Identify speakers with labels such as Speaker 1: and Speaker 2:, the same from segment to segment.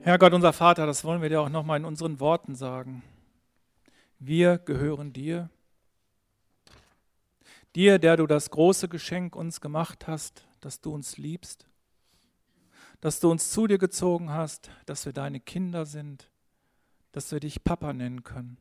Speaker 1: Herr Gott, unser Vater, das wollen wir dir auch nochmal in unseren Worten sagen. Wir gehören dir. Dir, der du das große Geschenk uns gemacht hast, dass du uns liebst, dass du uns zu dir gezogen hast, dass wir deine Kinder sind, dass wir dich Papa nennen können.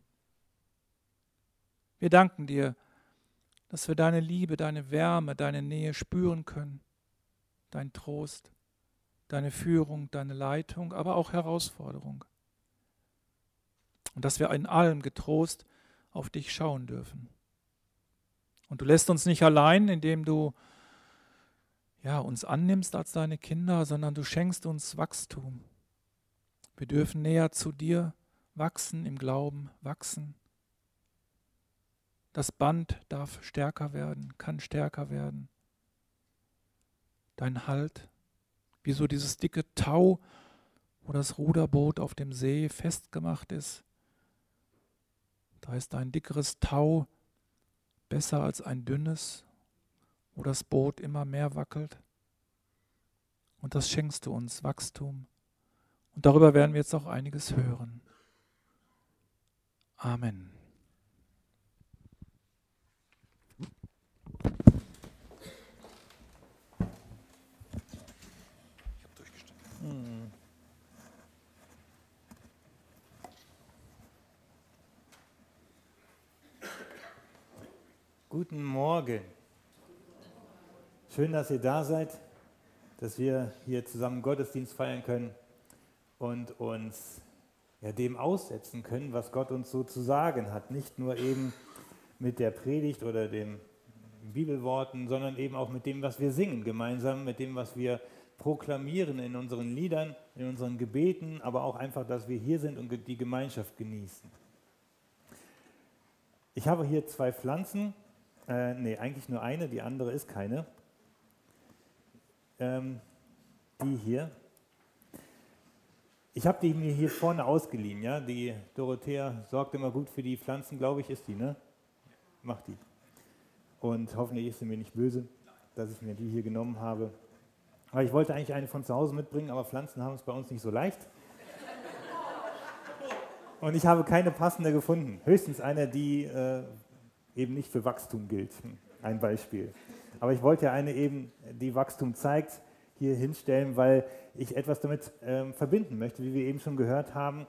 Speaker 1: Wir danken dir, dass wir deine Liebe, deine Wärme, deine Nähe spüren können, dein Trost, deine Führung, deine Leitung, aber auch Herausforderung. Und dass wir in allem getrost auf dich schauen dürfen. Und du lässt uns nicht allein, indem du uns annimmst als deine Kinder, sondern du schenkst uns Wachstum. Wir dürfen näher zu dir wachsen, im Glauben wachsen. Das Band darf stärker werden, kann stärker werden. Dein Halt, wie so dieses dicke Tau, wo das Ruderboot auf dem See festgemacht ist. Da ist ein dickeres Tau besser als ein dünnes, wo das Boot immer mehr wackelt. Und das schenkst du uns, Wachstum. Und darüber werden wir jetzt auch einiges hören. Amen. Ich habe durchgestimmt.
Speaker 2: Guten Morgen. Schön, dass ihr da seid, dass wir hier zusammen Gottesdienst feiern können und uns dem aussetzen können, was Gott uns so zu sagen hat. Nicht nur eben mit der Predigt oder den Bibelworten, sondern eben auch mit dem, was wir singen, gemeinsam mit dem, was wir proklamieren in unseren Liedern, in unseren Gebeten, aber auch einfach, dass wir hier sind und die Gemeinschaft genießen. Ich habe hier 2 Pflanzen. Eigentlich nur eine, die andere ist keine. Die hier. Ich habe die mir hier vorne ausgeliehen, ja. Die Dorothea sorgt immer gut für die Pflanzen, glaube ich, ist die, ne? Macht die. Und hoffentlich ist sie mir nicht böse, dass ich mir die hier genommen habe. Aber ich wollte eigentlich eine von zu Hause mitbringen, aber Pflanzen haben es bei uns nicht so leicht. Und ich habe keine passende gefunden. Höchstens eine, die eben nicht für Wachstum gilt. Ein Beispiel. Aber ich wollte ja eine eben, die Wachstum zeigt, hier hinstellen, weil ich etwas damit verbinden möchte, wie wir eben schon gehört haben.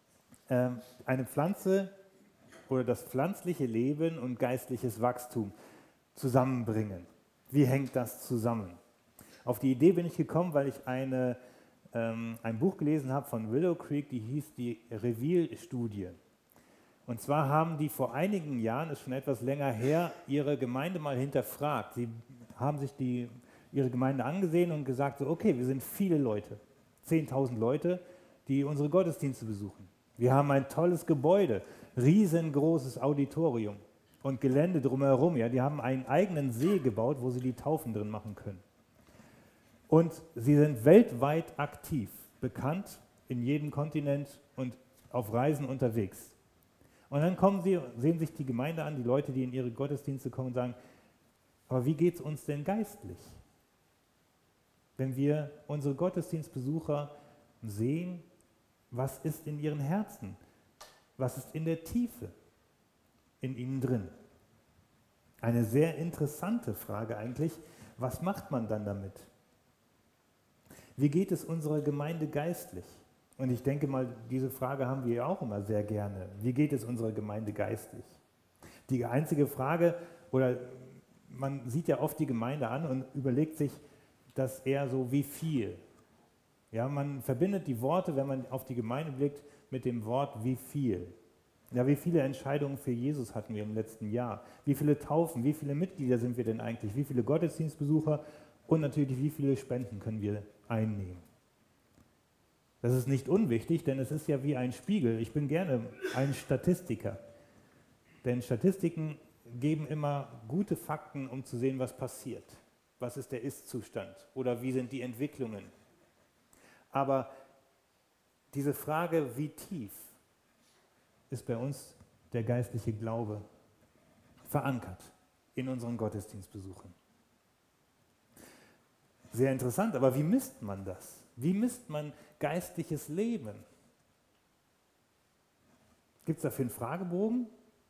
Speaker 2: Eine Pflanze oder das pflanzliche Leben und geistliches Wachstum zusammenbringen. Wie hängt das zusammen? Auf die Idee bin ich gekommen, weil ich ein Buch gelesen habe von Willow Creek, die hieß die Reveal-Studie. Und zwar haben die vor einigen Jahren, ist schon etwas länger her, ihre Gemeinde mal hinterfragt. Sie haben sich ihre Gemeinde angesehen und gesagt, so, okay, wir sind viele Leute, 10.000 Leute, die unsere Gottesdienste besuchen. Wir haben ein tolles Gebäude, riesengroßes Auditorium und Gelände drumherum. Ja, die haben einen eigenen See gebaut, wo sie die Taufen drin machen können. Und sie sind weltweit aktiv, bekannt in jedem Kontinent und auf Reisen unterwegs. Und dann kommen sie, sehen sich die Gemeinde an, die Leute, die in ihre Gottesdienste kommen und sagen, aber wie geht es uns denn geistlich? Wenn wir unsere Gottesdienstbesucher sehen, was ist in ihren Herzen? Was ist in der Tiefe in ihnen drin? Eine sehr interessante Frage eigentlich. Was macht man dann damit? Wie geht es unserer Gemeinde geistlich? Und ich denke mal, diese Frage haben wir ja auch immer sehr gerne. Wie geht es unserer Gemeinde geistlich? Die einzige Frage, oder man sieht ja oft die Gemeinde an und überlegt sich, das eher so, wie viel? Ja, man verbindet die Worte, wenn man auf die Gemeinde blickt, mit dem Wort, wie viel? Ja, wie viele Entscheidungen für Jesus hatten wir im letzten Jahr? Wie viele Taufen, wie viele Mitglieder sind wir denn eigentlich? Wie viele Gottesdienstbesucher? Und natürlich, wie viele Spenden können wir einnehmen? Das ist nicht unwichtig, denn es ist ja wie ein Spiegel. Ich bin gerne ein Statistiker. Denn Statistiken geben immer gute Fakten, um zu sehen, was passiert. Was ist der Ist-Zustand oder wie sind die Entwicklungen? Aber diese Frage, wie tief ist bei uns der geistliche Glaube verankert in unseren Gottesdienstbesuchen? Sehr interessant, aber wie misst man das? Wie misst man geistliches Leben? Gibt es dafür einen Fragebogen?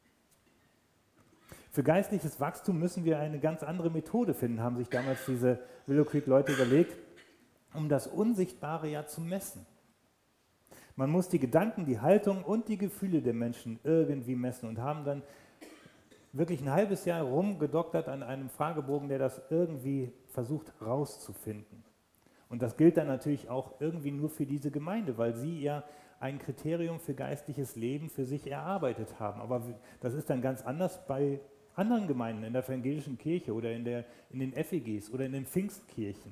Speaker 2: Für geistliches Wachstum müssen wir eine ganz andere Methode finden, haben sich damals diese Willow Creek-Leute überlegt, um das Unsichtbare ja zu messen. Man muss die Gedanken, die Haltung und die Gefühle der Menschen irgendwie messen und haben dann wirklich ein halbes Jahr rumgedoktert an einem Fragebogen, der das irgendwie versucht rauszufinden. Und das gilt dann natürlich auch irgendwie nur für diese Gemeinde, weil sie ja ein Kriterium für geistliches Leben für sich erarbeitet haben. Aber das ist dann ganz anders bei anderen Gemeinden, in der evangelischen Kirche oder in den FEGs oder in den Pfingstkirchen.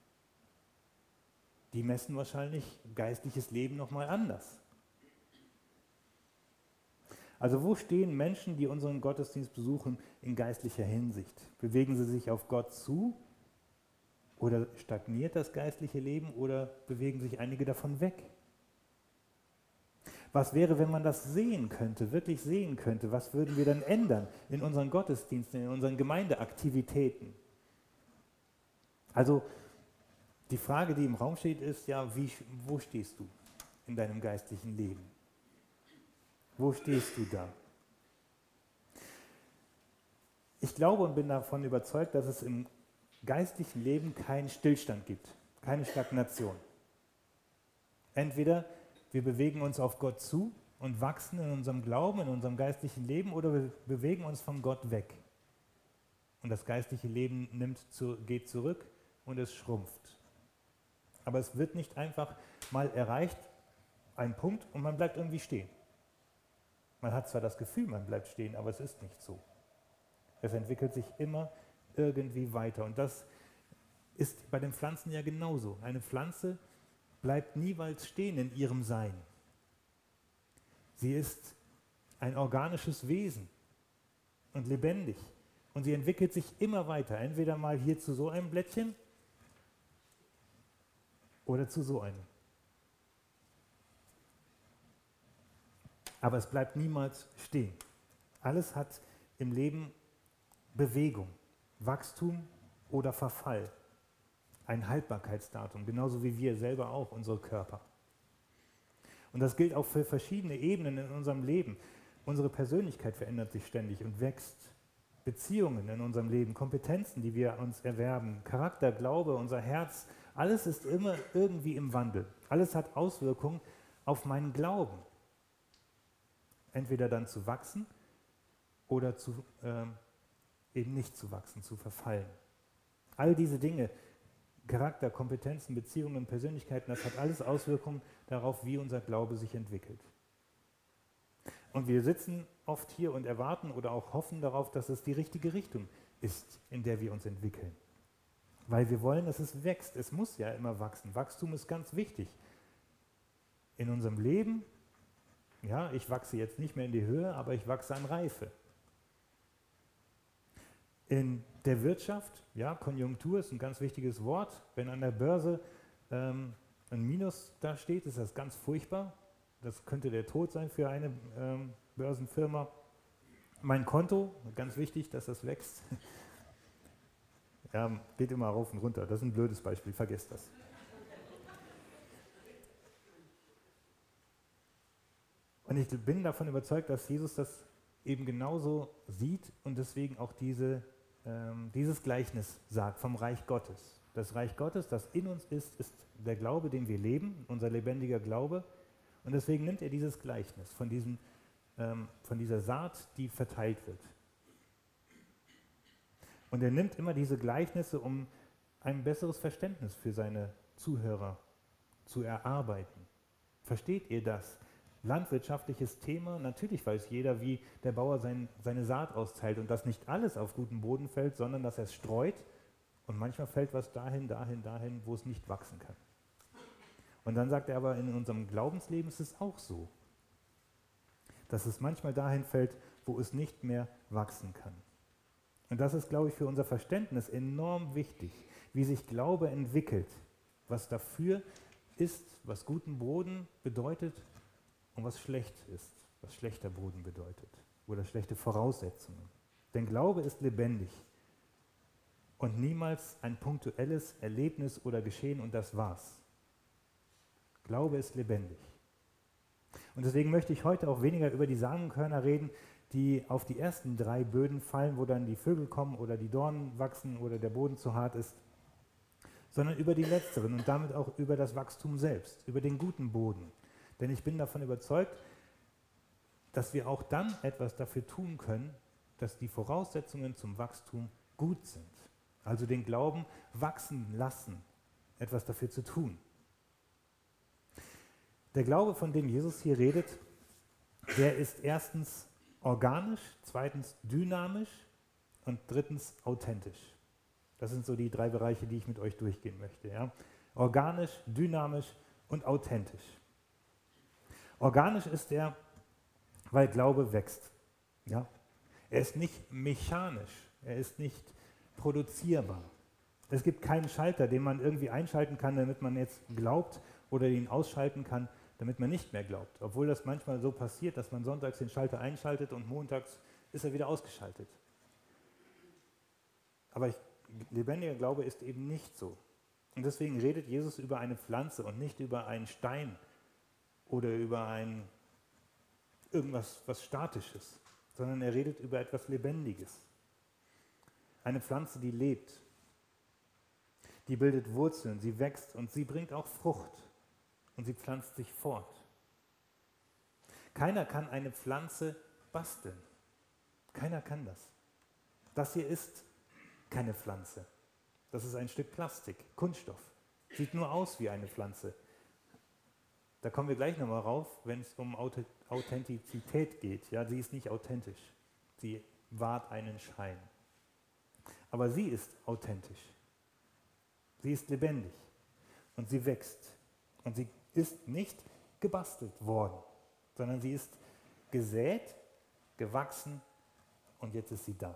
Speaker 2: Die messen wahrscheinlich geistliches Leben nochmal anders. Also wo stehen Menschen, die unseren Gottesdienst besuchen, in geistlicher Hinsicht? Bewegen sie sich auf Gott zu? Oder stagniert das geistliche Leben? Oder bewegen sich einige davon weg? Was wäre, wenn man das sehen könnte, wirklich sehen könnte? Was würden wir dann ändern in unseren Gottesdiensten, in unseren Gemeindeaktivitäten? Also die Frage, die im Raum steht, ist ja, wo stehst du in deinem geistlichen Leben? Wo stehst du da? Ich glaube und bin davon überzeugt, dass es im geistlichen Leben keinen Stillstand gibt, keine Stagnation. Entweder wir bewegen uns auf Gott zu und wachsen in unserem Glauben, in unserem geistlichen Leben, oder wir bewegen uns von Gott weg. Und das geistliche Leben geht zurück und es schrumpft. Aber es wird nicht einfach mal erreicht, ein Punkt, und man bleibt irgendwie stehen. Man hat zwar das Gefühl, man bleibt stehen, aber es ist nicht so. Es entwickelt sich immer irgendwie weiter. Und das ist bei den Pflanzen ja genauso. Eine Pflanze bleibt niemals stehen in ihrem Sein. Sie ist ein organisches Wesen und lebendig. Und sie entwickelt sich immer weiter. Entweder mal hier zu so einem Blättchen oder zu so einem. Aber es bleibt niemals stehen. Alles hat im Leben Bewegung, Wachstum oder Verfall. Ein Haltbarkeitsdatum, genauso wie wir selber auch, unsere Körper. Und das gilt auch für verschiedene Ebenen in unserem Leben. Unsere Persönlichkeit verändert sich ständig und wächst. Beziehungen in unserem Leben, Kompetenzen, die wir uns erwerben, Charakter, Glaube, unser Herz, alles ist immer irgendwie im Wandel. Alles hat Auswirkungen auf meinen Glauben. Entweder dann zu wachsen oder eben nicht zu wachsen, zu verfallen. All diese Dinge, Charakter, Kompetenzen, Beziehungen, Persönlichkeiten, das hat alles Auswirkungen darauf, wie unser Glaube sich entwickelt. Und wir sitzen oft hier und erwarten oder auch hoffen darauf, dass es die richtige Richtung ist, in der wir uns entwickeln. Weil wir wollen, dass es wächst. Es muss ja immer wachsen. Wachstum ist ganz wichtig. In unserem Leben, ja, ich wachse jetzt nicht mehr in die Höhe, aber ich wachse an Reife. In der Wirtschaft, ja, Konjunktur ist ein ganz wichtiges Wort. Wenn an der Börse ein Minus da steht, ist das ganz furchtbar. Das könnte der Tod sein für eine Börsenfirma. Mein Konto, ganz wichtig, dass das wächst. Ja, geht immer rauf und runter. Das ist ein blödes Beispiel, vergesst das. Und ich bin davon überzeugt, dass Jesus das eben genauso sieht und deswegen auch dieses Gleichnis sagt vom Reich Gottes. Das Reich Gottes, das in uns ist der Glaube, den wir leben, unser lebendiger Glaube. Und deswegen nimmt er dieses Gleichnis von dieser Saat, die verteilt wird. Und er nimmt immer diese Gleichnisse, um ein besseres Verständnis für seine Zuhörer zu erarbeiten. Versteht ihr das? Landwirtschaftliches Thema, natürlich weiß jeder, wie der Bauer seine Saat austeilt und dass nicht alles auf guten Boden fällt, sondern dass er es streut und manchmal fällt was dahin, wo es nicht wachsen kann. Und dann sagt er aber, in unserem Glaubensleben ist es auch so, dass es manchmal dahin fällt, wo es nicht mehr wachsen kann. Und das ist, glaube ich, für unser Verständnis enorm wichtig, wie sich Glaube entwickelt, was dafür ist, was guten Boden bedeutet und was schlecht ist, was schlechter Boden bedeutet oder schlechte Voraussetzungen. Denn Glaube ist lebendig und niemals ein punktuelles Erlebnis oder Geschehen und das war's. Glaube ist lebendig. Und deswegen möchte ich heute auch weniger über die Samenkörner reden, die auf die ersten 3 Böden fallen, wo dann die Vögel kommen oder die Dornen wachsen oder der Boden zu hart ist, sondern über die letzteren und damit auch über das Wachstum selbst, über den guten Boden. Denn ich bin davon überzeugt, dass wir auch dann etwas dafür tun können, dass die Voraussetzungen zum Wachstum gut sind. Also den Glauben wachsen lassen, etwas dafür zu tun. Der Glaube, von dem Jesus hier redet, der ist erstens organisch, zweitens dynamisch und drittens authentisch. Das sind so die 3 Bereiche, die ich mit euch durchgehen möchte. Ja? Organisch, dynamisch und authentisch. Organisch ist er, weil Glaube wächst. Ja? Er ist nicht mechanisch, er ist nicht produzierbar. Es gibt keinen Schalter, den man irgendwie einschalten kann, damit man jetzt glaubt, oder ihn ausschalten kann, damit man nicht mehr glaubt. Obwohl das manchmal so passiert, dass man sonntags den Schalter einschaltet und montags ist er wieder ausgeschaltet. Aber lebendiger Glaube ist eben nicht so. Und deswegen redet Jesus über eine Pflanze und nicht über einen Stein oder über irgendwas was Statisches, sondern er redet über etwas Lebendiges. Eine Pflanze, die lebt, die bildet Wurzeln, sie wächst und sie bringt auch Frucht und sie pflanzt sich fort. Keiner kann eine Pflanze basteln. Keiner kann das. Das hier ist keine Pflanze. Das ist ein Stück Plastik, Kunststoff. Sieht nur aus wie eine Pflanze. Da kommen wir gleich nochmal rauf, wenn es um Authentizität geht. Ja, sie ist nicht authentisch. Sie wahrt einen Schein. Aber sie ist authentisch. Sie ist lebendig und sie wächst. Und sie ist nicht gebastelt worden, sondern sie ist gesät, gewachsen und jetzt ist sie da.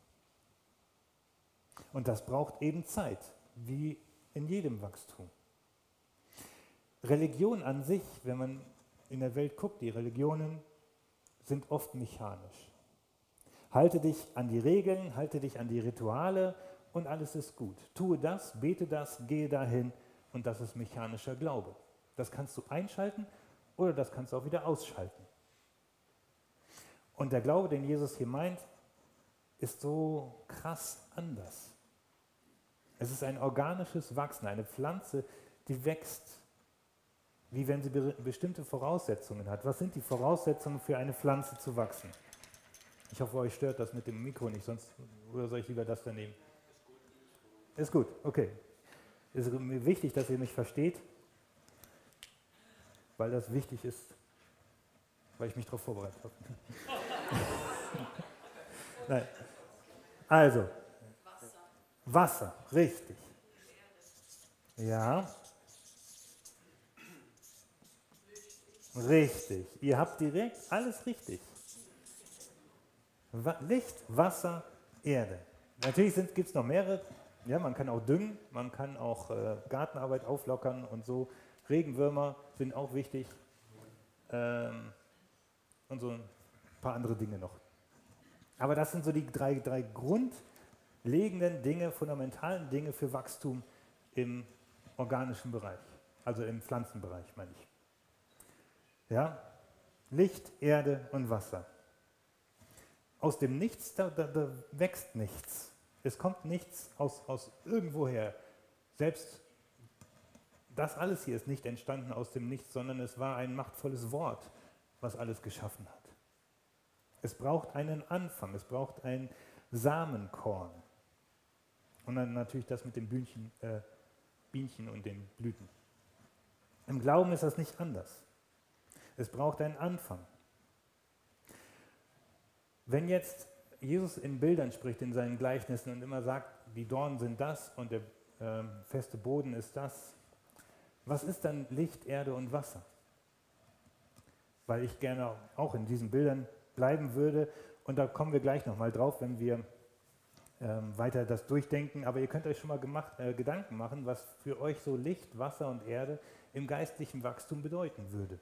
Speaker 2: Und das braucht eben Zeit, wie in jedem Wachstum. Religion an sich, wenn man in der Welt guckt, die Religionen sind oft mechanisch. Halte dich an die Regeln, halte dich an die Rituale und alles ist gut. Tue das, bete das, gehe dahin und das ist mechanischer Glaube. Das kannst du einschalten oder das kannst du auch wieder ausschalten. Und der Glaube, den Jesus hier meint, ist so krass anders. Es ist ein organisches Wachsen, eine Pflanze, die wächst, wie wenn sie bestimmte Voraussetzungen hat. Was sind die Voraussetzungen für eine Pflanze zu wachsen? Ich hoffe, euch stört das mit dem Mikro nicht, sonst oder soll ich lieber das daneben? Ist gut, okay. Es ist mir wichtig, dass ihr mich versteht, weil das wichtig ist, weil ich mich darauf vorbereitet habe. Nein. Also, Wasser, richtig. Ja. Richtig. Ihr habt direkt alles richtig. Licht, Wasser, Erde. Natürlich gibt es noch mehrere. Ja, man kann auch düngen, man kann auch Gartenarbeit auflockern und so. Regenwürmer sind auch wichtig. Und so ein paar andere Dinge noch. Aber das sind so die drei grundlegenden Dinge, fundamentalen Dinge für Wachstum im organischen Bereich, also im Pflanzenbereich, meine ich. Ja? Licht, Erde und Wasser. Aus dem Nichts, da wächst nichts. Es kommt nichts aus irgendwoher. Selbst das alles hier ist nicht entstanden aus dem Nichts, sondern es war ein machtvolles Wort, was alles geschaffen hat. Es braucht einen Anfang, es braucht ein Samenkorn. Und dann natürlich das mit den Bienchen und den Blüten. Im Glauben ist das nicht anders. Es braucht einen Anfang. Wenn jetzt Jesus in Bildern spricht, in seinen Gleichnissen und immer sagt, die Dornen sind das und der feste Boden ist das, was ist dann Licht, Erde und Wasser? Weil ich gerne auch in diesen Bildern bleiben würde und da kommen wir gleich nochmal drauf, wenn wir weiter das durchdenken, aber ihr könnt euch schon mal Gedanken machen, was für euch so Licht, Wasser und Erde im geistlichen Wachstum bedeuten würde.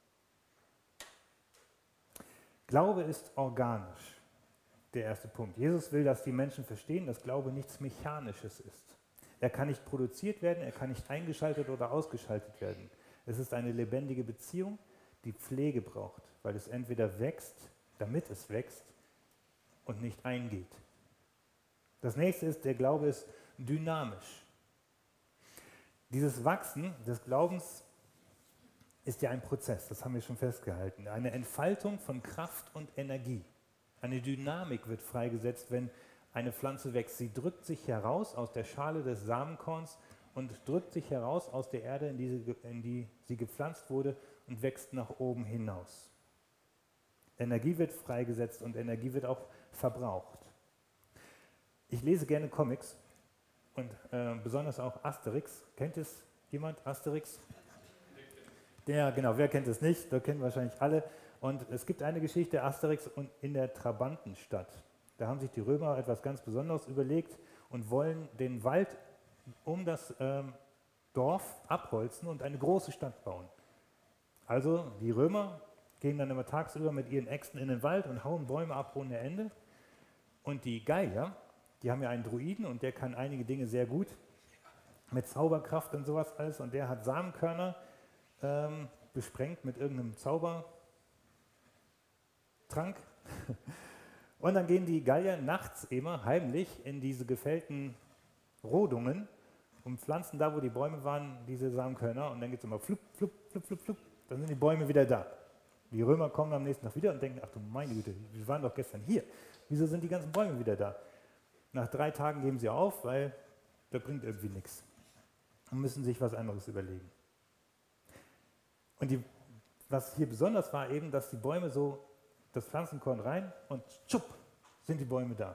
Speaker 2: Glaube ist organisch, der erste Punkt. Jesus will, dass die Menschen verstehen, dass Glaube nichts Mechanisches ist. Er kann nicht produziert werden, er kann nicht eingeschaltet oder ausgeschaltet werden. Es ist eine lebendige Beziehung, die Pflege braucht, weil es entweder wächst, damit es wächst, und nicht eingeht. Das nächste ist, der Glaube ist dynamisch. Dieses Wachsen des Glaubens ist ja ein Prozess, das haben wir schon festgehalten. Eine Entfaltung von Kraft und Energie. Eine Dynamik wird freigesetzt, wenn eine Pflanze wächst. Sie drückt sich heraus aus der Schale des Samenkorns und drückt sich heraus aus der Erde, in die sie gepflanzt wurde, und wächst nach oben hinaus. Energie wird freigesetzt und Energie wird auch verbraucht. Ich lese gerne Comics und besonders auch Asterix. Kennt es jemand, Asterix? Ja, genau, wer kennt es nicht? Da kennen wahrscheinlich alle. Und es gibt eine Geschichte, Asterix und in der Trabantenstadt. Da haben sich die Römer etwas ganz Besonderes überlegt und wollen den Wald um das Dorf abholzen und eine große Stadt bauen. Also die Römer gehen dann immer tagsüber mit ihren Äxten in den Wald und hauen Bäume ab ohne Ende. Und die Gallier, die haben ja einen Druiden und der kann einige Dinge sehr gut mit Zauberkraft und sowas alles. Und der hat Samenkörner besprengt mit irgendeinem Zaubertrank. Und dann gehen die Gallier nachts immer heimlich in diese gefällten Rodungen und pflanzen da, wo die Bäume waren, diese Samenkörner. Und dann geht es immer flupp, flupp, flupp, flupp, flupp. Dann sind die Bäume wieder da. Die Römer kommen am nächsten Tag wieder und denken, ach du meine Güte, wir waren doch gestern hier. Wieso sind die ganzen Bäume wieder da? Nach 3 Tagen geben sie auf, weil das bringt irgendwie nichts. Und müssen sich was anderes überlegen. Und was hier besonders war eben, dass die Bäume so das Pflanzenkorn rein und tschupp, sind die Bäume da.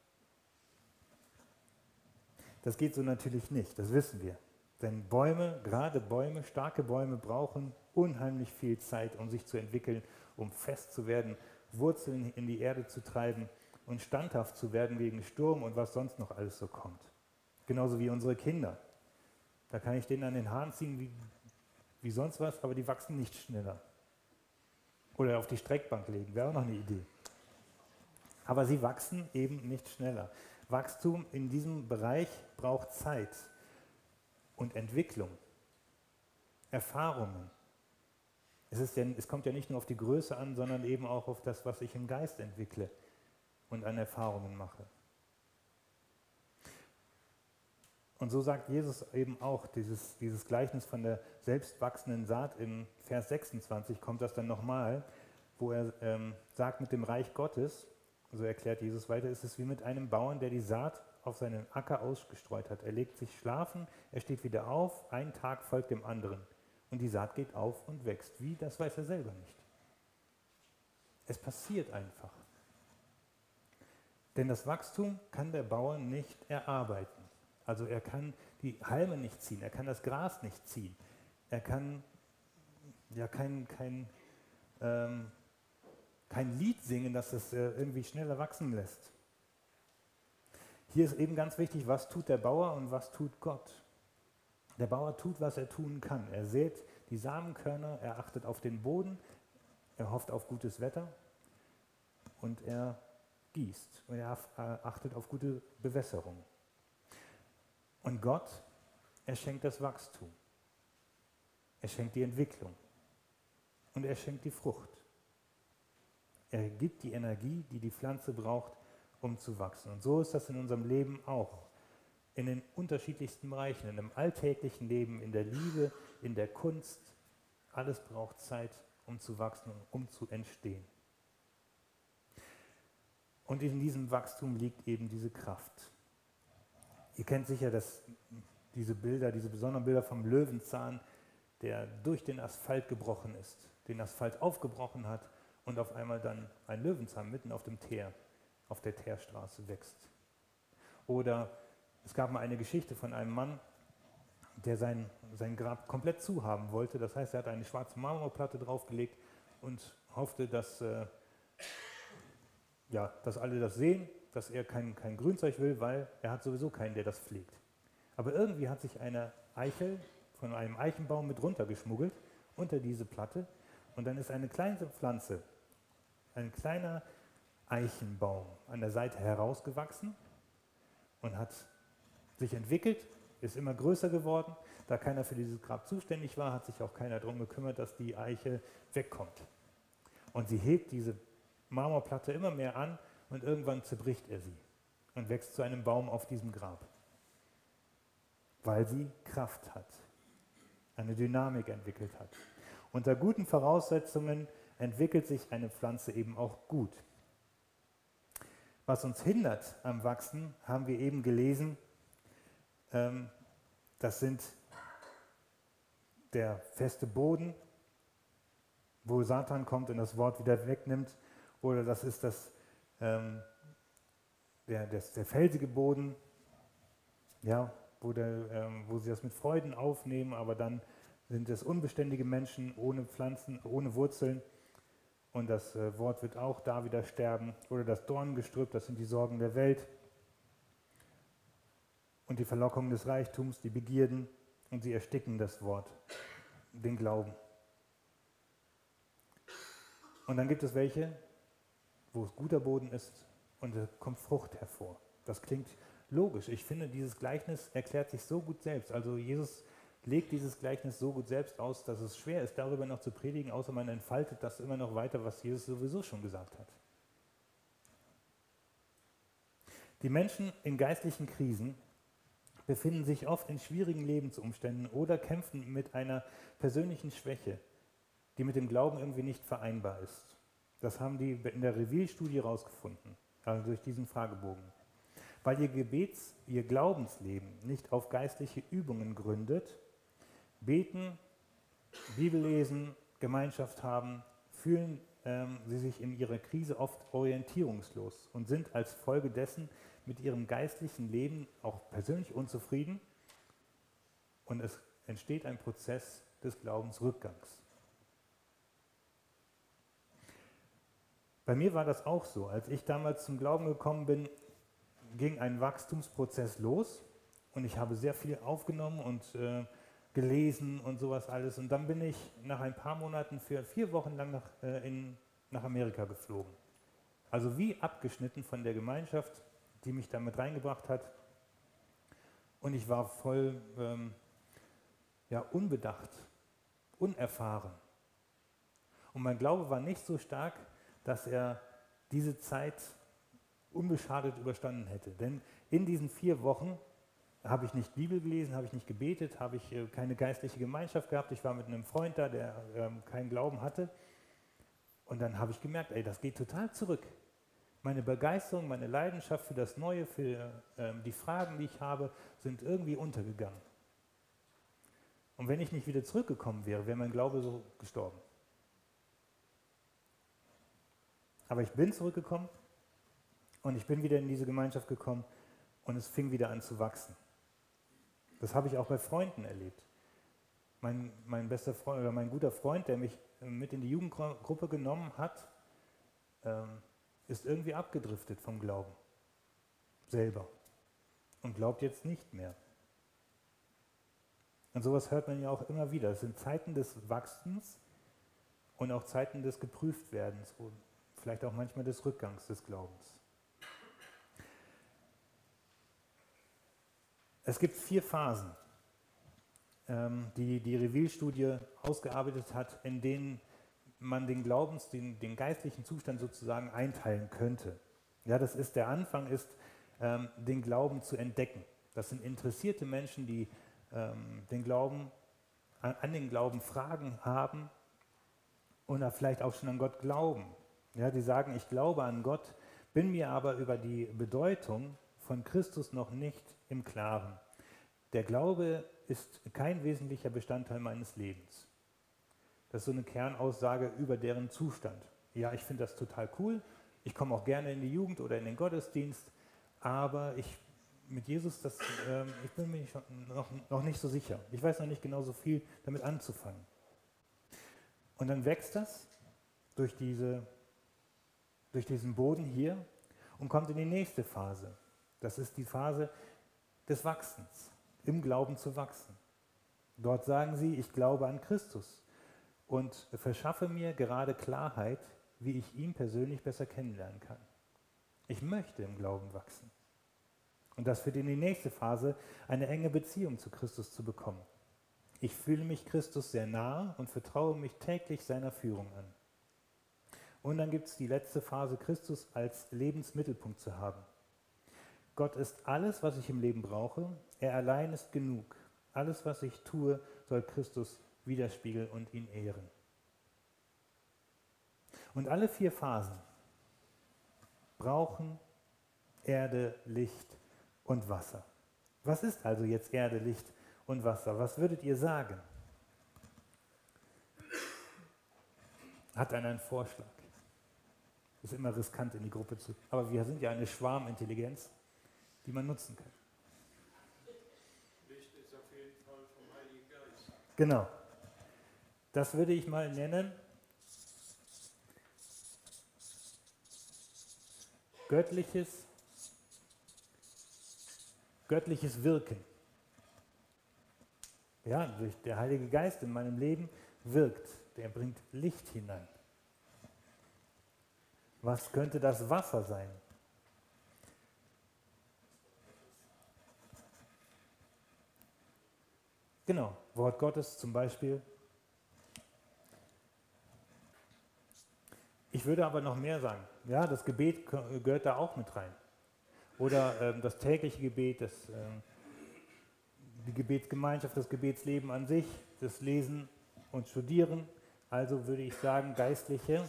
Speaker 2: Das geht so natürlich nicht, das wissen wir. Denn Bäume, gerade Bäume, starke Bäume brauchen unheimlich viel Zeit, um sich zu entwickeln, um fest zu werden, Wurzeln in die Erde zu treiben und standhaft zu werden gegen Sturm und was sonst noch alles so kommt. Genauso wie unsere Kinder. Da kann ich denen an den Haaren ziehen wie sonst was, aber die wachsen nicht schneller. Oder auf die Streckbank legen, wäre auch noch eine Idee. Aber sie wachsen eben nicht schneller. Wachstum in diesem Bereich braucht Zeit und Entwicklung, Erfahrungen. Es kommt ja nicht nur auf die Größe an, sondern eben auch auf das, was ich im Geist entwickle und an Erfahrungen mache. Und so sagt Jesus eben auch, dieses Gleichnis von der selbstwachsenden Saat, im Vers 26 kommt das dann nochmal, wo er sagt, mit dem Reich Gottes, so erklärt Jesus weiter, ist es wie mit einem Bauern, der die Saat auf seinen Acker ausgestreut hat. Er legt sich schlafen, er steht wieder auf, ein Tag folgt dem anderen. Und die Saat geht auf und wächst. Wie, das weiß er selber nicht. Es passiert einfach. Denn das Wachstum kann der Bauer nicht erarbeiten. Also er kann die Halme nicht ziehen, er kann das Gras nicht ziehen. Er kann ja kein Lied singen, das es irgendwie schneller wachsen lässt. Hier ist eben ganz wichtig, was tut der Bauer und was tut Gott. Der Bauer tut, was er tun kann. Er sät die Samenkörner, er achtet auf den Boden, er hofft auf gutes Wetter und er gießt und er achtet auf gute Bewässerung. Und Gott, er schenkt das Wachstum. Er schenkt die Entwicklung und er schenkt die Frucht. Er gibt die Energie, die die Pflanze braucht, um zu wachsen. Und so ist das in unserem Leben auch. In den unterschiedlichsten Bereichen, in dem alltäglichen Leben, in der Liebe, in der Kunst. Alles braucht Zeit, um zu wachsen und um zu entstehen. Und in diesem Wachstum liegt eben diese Kraft. Ihr kennt sicher diese besonderen Bilder vom Löwenzahn, der durch den Asphalt gebrochen ist, den Asphalt aufgebrochen hat und auf einmal dann ein Löwenzahn mitten auf der Teerstraße wächst. Oder es gab mal eine Geschichte von einem Mann, der sein Grab komplett zuhaben wollte. Das heißt, er hat eine schwarze Marmorplatte draufgelegt und hoffte, dass alle das sehen, dass er kein Grünzeug will, weil er hat sowieso keinen, der das pflegt. Aber irgendwie hat sich eine Eichel von einem Eichenbaum mit runtergeschmuggelt unter diese Platte und dann ist eine kleine Pflanze, ein kleiner Eichenbaum an der Seite herausgewachsen und hat sich entwickelt, ist immer größer geworden. Da keiner für dieses Grab zuständig war, hat sich auch keiner darum gekümmert, dass die Eiche wegkommt. Und sie hebt diese Marmorplatte immer mehr an und irgendwann zerbricht er sie und wächst zu einem Baum auf diesem Grab, weil sie Kraft hat, eine Dynamik entwickelt hat. Unter guten Voraussetzungen entwickelt sich eine Pflanze eben auch gut. Was uns hindert am Wachsen, haben wir eben gelesen, das sind der feste Boden, wo Satan kommt und das Wort wieder wegnimmt, oder das ist der felsige Boden, ja, wo sie das mit Freuden aufnehmen, aber dann sind es unbeständige Menschen ohne Pflanzen, ohne Wurzeln. Und das Wort wird auch da wieder sterben. Oder das Dornengestrüpp, das sind die Sorgen der Welt. Und die Verlockung des Reichtums, die Begierden. Und sie ersticken das Wort, den Glauben. Und dann gibt es welche, wo es guter Boden ist und da kommt Frucht hervor. Das klingt logisch. Ich finde, dieses Gleichnis erklärt sich so gut selbst. Also Jesus legt dieses Gleichnis so gut selbst aus, dass es schwer ist, darüber noch zu predigen, außer man entfaltet das immer noch weiter, was Jesus sowieso schon gesagt hat. Die Menschen in geistlichen Krisen befinden sich oft in schwierigen Lebensumständen oder kämpfen mit einer persönlichen Schwäche, die mit dem Glauben irgendwie nicht vereinbar ist. Das haben die in der Reveal-Studie herausgefunden, also durch diesen Fragebogen. Weil ihr Glaubensleben nicht auf geistliche Übungen gründet, beten, Bibel lesen, Gemeinschaft haben, fühlen sie sich in ihrer Krise oft orientierungslos und sind als Folge dessen mit ihrem geistlichen Leben auch persönlich unzufrieden und es entsteht ein Prozess des Glaubensrückgangs. Bei mir war das auch so. Als ich damals zum Glauben gekommen bin, ging ein Wachstumsprozess los und ich habe sehr viel aufgenommen und gelesen und sowas alles. Und dann bin ich nach ein paar Monaten für 4 Wochen lang nach Amerika geflogen. Also wie abgeschnitten von der Gemeinschaft, die mich damit reingebracht hat. Und ich war voll unbedacht, unerfahren. Und mein Glaube war nicht so stark, dass er diese Zeit unbeschadet überstanden hätte. Denn in diesen 4 Wochen habe ich nicht Bibel gelesen, habe ich nicht gebetet, habe ich keine geistliche Gemeinschaft gehabt. Ich war mit einem Freund da, der keinen Glauben hatte. Und dann habe ich gemerkt, das geht total zurück. Meine Begeisterung, meine Leidenschaft für das Neue, für die Fragen, die ich habe, sind irgendwie untergegangen. Und wenn ich nicht wieder zurückgekommen wäre, wäre mein Glaube so gestorben. Aber ich bin zurückgekommen und ich bin wieder in diese Gemeinschaft gekommen und es fing wieder an zu wachsen. Das habe ich auch bei Freunden erlebt. Mein bester Freund oder mein guter Freund, der mich mit in die Jugendgruppe genommen hat, ist irgendwie abgedriftet vom Glauben selber und glaubt jetzt nicht mehr. Und sowas hört man ja auch immer wieder. Es sind Zeiten des Wachstens und auch Zeiten des Geprüftwerdens und vielleicht auch manchmal des Rückgangs des Glaubens. Es gibt 4 Phasen, die die Reveal-Studie ausgearbeitet hat, in denen man den den geistlichen Zustand sozusagen einteilen könnte. Ja, der Anfang ist, den Glauben zu entdecken. Das sind interessierte Menschen, die an den Glauben Fragen haben oder vielleicht auch schon an Gott glauben. Ja, die sagen, ich glaube an Gott, bin mir aber über die Bedeutung von Christus noch nicht im Klaren. Der Glaube ist kein wesentlicher Bestandteil meines Lebens. Das ist so eine Kernaussage über deren Zustand. Ja, ich finde das total cool, ich komme auch gerne in die Jugend oder in den Gottesdienst, aber mit Jesus, ich bin mir noch nicht so sicher. Ich weiß noch nicht genau so viel damit anzufangen. Und dann wächst das durch diesen Boden hier und kommt in die nächste Phase. Das ist die Phase des Wachsens, im Glauben zu wachsen. Dort sagen sie, ich glaube an Christus und verschaffe mir gerade Klarheit, wie ich ihn persönlich besser kennenlernen kann. Ich möchte im Glauben wachsen. Und das führt in die nächste Phase, eine enge Beziehung zu Christus zu bekommen. Ich fühle mich Christus sehr nahe und vertraue mich täglich seiner Führung an. Und dann gibt es die letzte Phase, Christus als Lebensmittelpunkt zu haben. Gott ist alles, was ich im Leben brauche. Er allein ist genug. Alles, was ich tue, soll Christus widerspiegeln und ihn ehren. Und alle 4 Phasen brauchen Erde, Licht und Wasser. Was ist also jetzt Erde, Licht und Wasser? Was würdet ihr sagen? Hat einer einen Vorschlag? Ist immer riskant in die Gruppe zu. Aber wir sind ja eine Schwarmintelligenz, die man nutzen kann.
Speaker 3: Licht ist auf jeden Fall vom Heiligen Geist.
Speaker 2: Genau. Das würde ich mal nennen göttliches Wirken. Ja, durch der Heilige Geist in meinem Leben wirkt. Der bringt Licht hinein. Was könnte das Wasser sein? Genau, Wort Gottes zum Beispiel. Ich würde aber noch mehr sagen. Ja, das Gebet gehört da auch mit rein. Oder das tägliche Gebet, die Gebetsgemeinschaft, das Gebetsleben an sich, das Lesen und Studieren. Also würde ich sagen, geistliche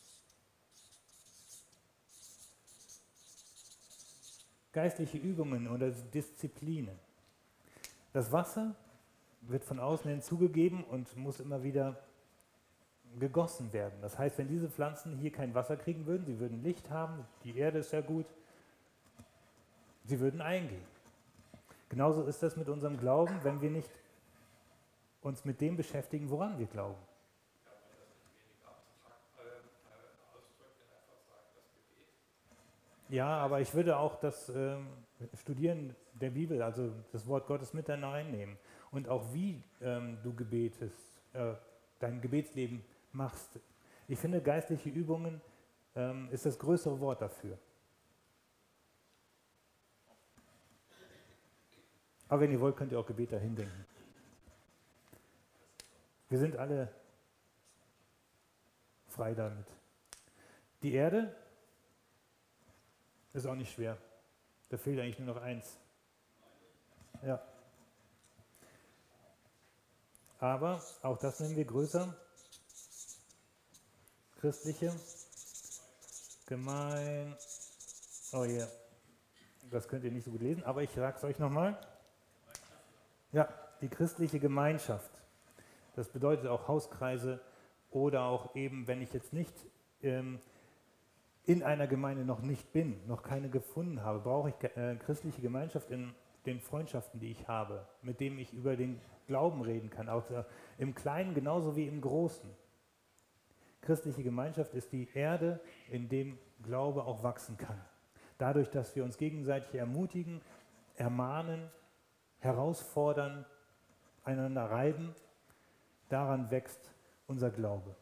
Speaker 2: Übungen oder Disziplinen. Das Wasser wird von außen hin zugegeben und muss immer wieder gegossen werden. Das heißt, wenn diese Pflanzen hier kein Wasser kriegen würden, sie würden Licht haben, die Erde ist ja gut, sie würden eingehen. Genauso ist das mit unserem Glauben, wenn wir nicht uns mit dem beschäftigen, woran wir glauben. Ja, aber ich würde auch das Studieren der Bibel, also das Wort Gottes mit reinnehmen. Und auch wie du gebetest, dein Gebetsleben machst. Ich finde, geistliche Übungen ist das größere Wort dafür. Aber wenn ihr wollt, könnt ihr auch Gebet dahin denken. Wir sind alle frei damit. Die Erde ist auch nicht schwer. Da fehlt eigentlich nur noch eins. Ja. Aber auch das nennen wir größer. Christliche Oh ja, das könnt ihr nicht so gut lesen, aber ich sage es euch nochmal. Ja, die christliche Gemeinschaft. Das bedeutet auch Hauskreise oder auch eben, wenn ich jetzt nicht in einer Gemeinde noch nicht bin, noch keine gefunden habe, brauche ich christliche Gemeinschaft in den Freundschaften, die ich habe, mit denen ich über den Glauben reden kann, auch im Kleinen genauso wie im Großen. Christliche Gemeinschaft ist die Erde, in dem Glaube auch wachsen kann. Dadurch, dass wir uns gegenseitig ermutigen, ermahnen, herausfordern, einander reiben, daran wächst unser Glaube.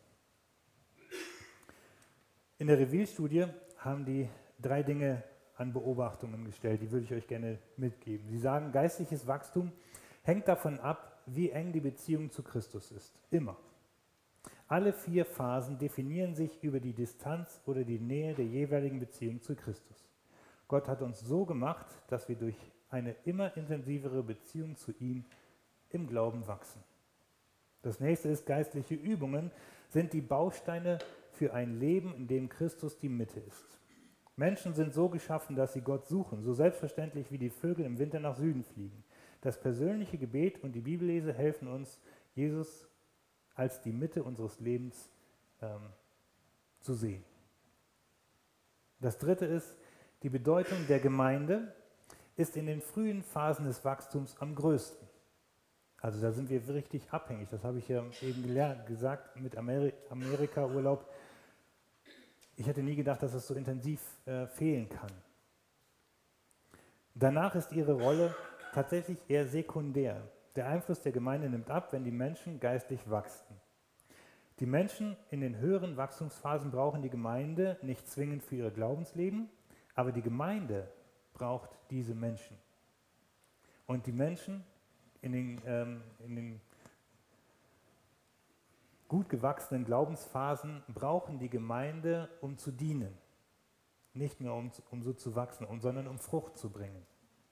Speaker 2: In der Reveal-Studie haben die 3 Dinge an Beobachtungen gestellt, die würde ich euch gerne mitgeben. Sie sagen, geistliches Wachstum hängt davon ab, wie eng die Beziehung zu Christus ist. Immer. Alle 4 Phasen definieren sich über die Distanz oder die Nähe der jeweiligen Beziehung zu Christus. Gott hat uns so gemacht, dass wir durch eine immer intensivere Beziehung zu ihm im Glauben wachsen. Das nächste ist, geistliche Übungen sind die Bausteine für ein Leben, in dem Christus die Mitte ist. Menschen sind so geschaffen, dass sie Gott suchen, so selbstverständlich wie die Vögel im Winter nach Süden fliegen. Das persönliche Gebet und die Bibellese helfen uns, Jesus als die Mitte unseres Lebens zu sehen. Das dritte ist, die Bedeutung der Gemeinde ist in den frühen Phasen des Wachstums am größten. Also da sind wir richtig abhängig. Das habe ich ja eben gesagt mit Amerika-Urlaub. Ich hätte nie gedacht, dass es so intensiv fehlen kann. Danach ist ihre Rolle tatsächlich eher sekundär. Der Einfluss der Gemeinde nimmt ab, wenn die Menschen geistlich wachsen. Die Menschen in den höheren Wachstumsphasen brauchen die Gemeinde nicht zwingend für ihr Glaubensleben, aber die Gemeinde braucht diese Menschen. Und die Menschen in den gut gewachsenen Glaubensphasen brauchen die Gemeinde, um zu dienen. Nicht mehr um so zu wachsen, sondern um Frucht zu bringen.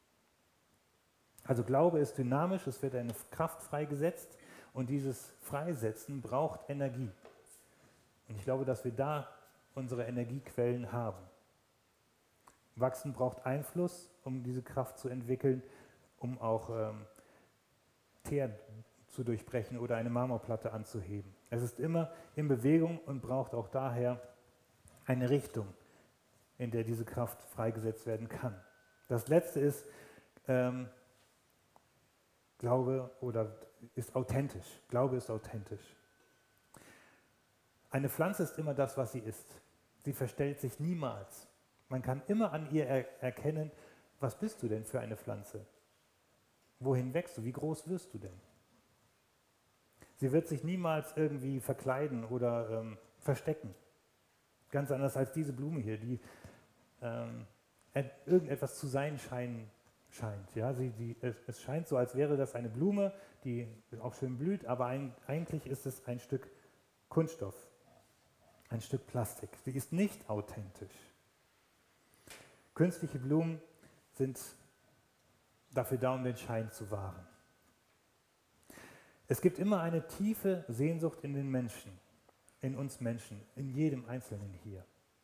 Speaker 2: Also Glaube ist dynamisch, es wird eine Kraft freigesetzt und dieses Freisetzen braucht Energie. Und ich glaube, dass wir da unsere Energiequellen haben. Wachsen braucht Einfluss, um diese Kraft zu entwickeln, um auch Teer zu durchbrechen oder eine Marmorplatte anzuheben. Es ist immer in Bewegung und braucht auch daher eine Richtung, in der diese Kraft freigesetzt werden kann. Das Letzte ist, Glaube ist authentisch. Glaube ist authentisch. Eine Pflanze ist immer das, was sie ist. Sie verstellt sich niemals. Man kann immer an ihr erkennen, was bist du denn für eine Pflanze? Wohin wächst du? Wie groß wirst du denn? Sie wird sich niemals irgendwie verkleiden oder verstecken. Ganz anders als diese Blume hier, die irgendetwas zu sein scheint. Ja? Es scheint so, als wäre das eine Blume, die auch schön blüht, aber eigentlich ist es ein Stück Kunststoff, ein Stück Plastik. Sie ist nicht authentisch. Künstliche Blumen sind dafür da, um den Schein zu wahren. Es gibt immer eine tiefe Sehnsucht in den Menschen, in uns Menschen, in jedem Einzelnen hier.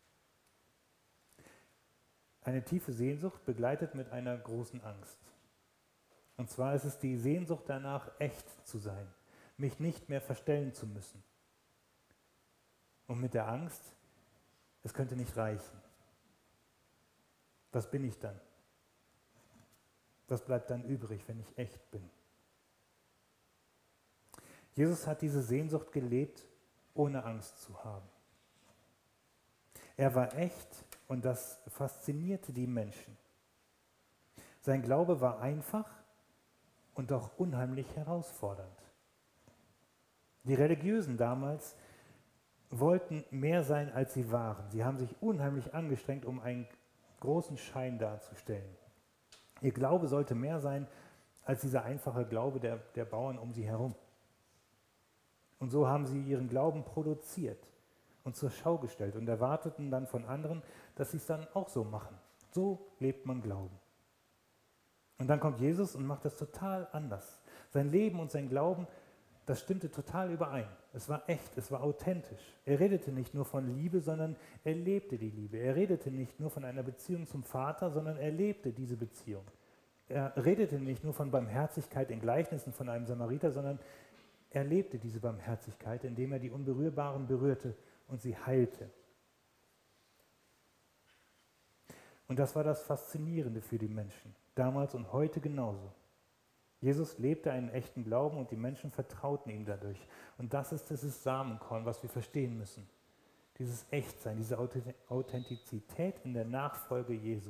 Speaker 2: Eine tiefe Sehnsucht begleitet mit einer großen Angst. Und zwar ist es die Sehnsucht danach, echt zu sein, mich nicht mehr verstellen zu müssen. Und mit der Angst, es könnte nicht reichen. Was bin ich dann? Was bleibt dann übrig, wenn ich echt bin? Jesus hat diese Sehnsucht gelebt, ohne Angst zu haben. Er war echt und das faszinierte die Menschen. Sein Glaube war einfach und auch unheimlich herausfordernd. Die Religiösen damals wollten mehr sein, als sie waren. Sie haben sich unheimlich angestrengt, um einen großen Schein darzustellen. Ihr Glaube sollte mehr sein als dieser einfache Glaube der Bauern um sie herum. Und so haben sie ihren Glauben produziert und zur Schau gestellt und erwarteten dann von anderen, dass sie es dann auch so machen. So lebt man Glauben. Und dann kommt Jesus und macht das total anders. Sein Leben und sein Glauben, das stimmte total überein. Es war echt, es war authentisch. Er redete nicht nur von Liebe, sondern er lebte die Liebe. Er redete nicht nur von einer Beziehung zum Vater, sondern er lebte diese Beziehung. Er redete nicht nur von Barmherzigkeit in Gleichnissen von einem Samariter, sondern er lebte diese Barmherzigkeit, indem er die Unberührbaren berührte und sie heilte. Und das war das Faszinierende für die Menschen, damals und heute genauso. Jesus lebte einen echten Glauben und die Menschen vertrauten ihm dadurch. Und das ist dieses Samenkorn, was wir verstehen müssen. Dieses Echtsein, diese Authentizität in der Nachfolge Jesu.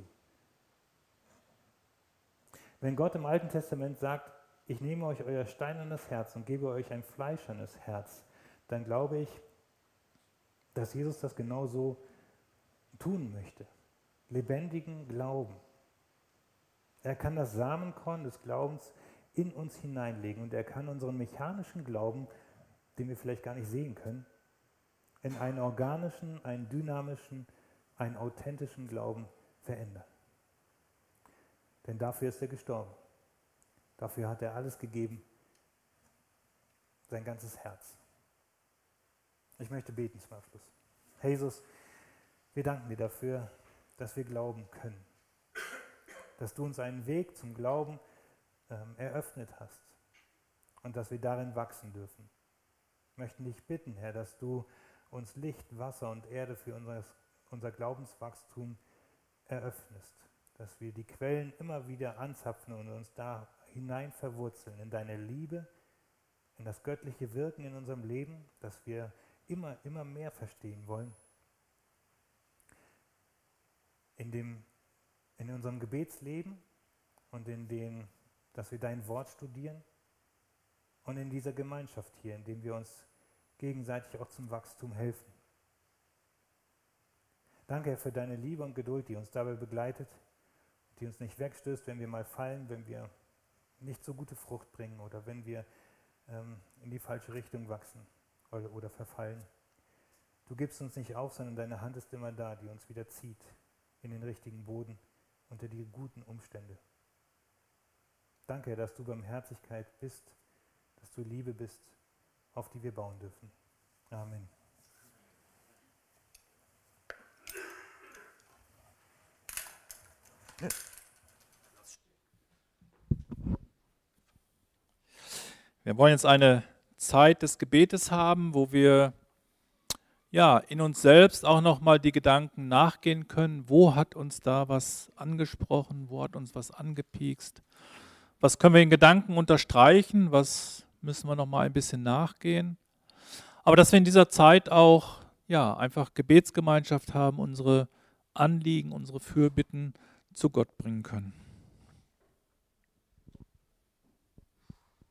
Speaker 2: Wenn Gott im Alten Testament sagt, ich nehme euch euer steinernes Herz und gebe euch ein fleischernes Herz, dann glaube ich, dass Jesus das genauso tun möchte. Lebendigen Glauben. Er kann das Samenkorn des Glaubens in uns hineinlegen und er kann unseren mechanischen Glauben, den wir vielleicht gar nicht sehen können, in einen organischen, einen dynamischen, einen authentischen Glauben verändern. Denn dafür ist er gestorben. Dafür hat er alles gegeben, sein ganzes Herz. Ich möchte beten zum Abschluss. Herr Jesus, wir danken dir dafür, dass wir glauben können. Dass du uns einen Weg zum Glauben eröffnet hast und dass wir darin wachsen dürfen. Wir möchten dich bitten, Herr, dass du uns Licht, Wasser und Erde für unser Glaubenswachstum eröffnest. Dass wir die Quellen immer wieder anzapfen und uns da hinein verwurzeln in deine Liebe, in das göttliche Wirken in unserem Leben, dass wir immer mehr verstehen wollen. In unserem Gebetsleben und dass wir dein Wort studieren und in dieser Gemeinschaft hier, in dem wir uns gegenseitig auch zum Wachstum helfen. Danke, Herr, für deine Liebe und Geduld, die uns dabei begleitet die uns nicht wegstößt, wenn wir mal fallen, wenn wir nicht so gute Frucht bringen oder wenn wir in die falsche Richtung wachsen oder verfallen. Du gibst uns nicht auf, sondern deine Hand ist immer da, die uns wieder zieht in den richtigen Boden, unter die guten Umstände. Danke, Herr, dass du Barmherzigkeit bist, dass du Liebe bist, auf die wir bauen dürfen. Amen.
Speaker 1: Wir wollen jetzt eine Zeit des Gebetes haben, wo wir in uns selbst auch nochmal die Gedanken nachgehen können. Wo hat uns da was angesprochen? Wo hat uns was angepiekst? Was können wir in Gedanken unterstreichen? Was müssen wir nochmal ein bisschen nachgehen? Aber dass wir in dieser Zeit auch einfach Gebetsgemeinschaft haben, unsere Anliegen, unsere Fürbitten zu Gott bringen können.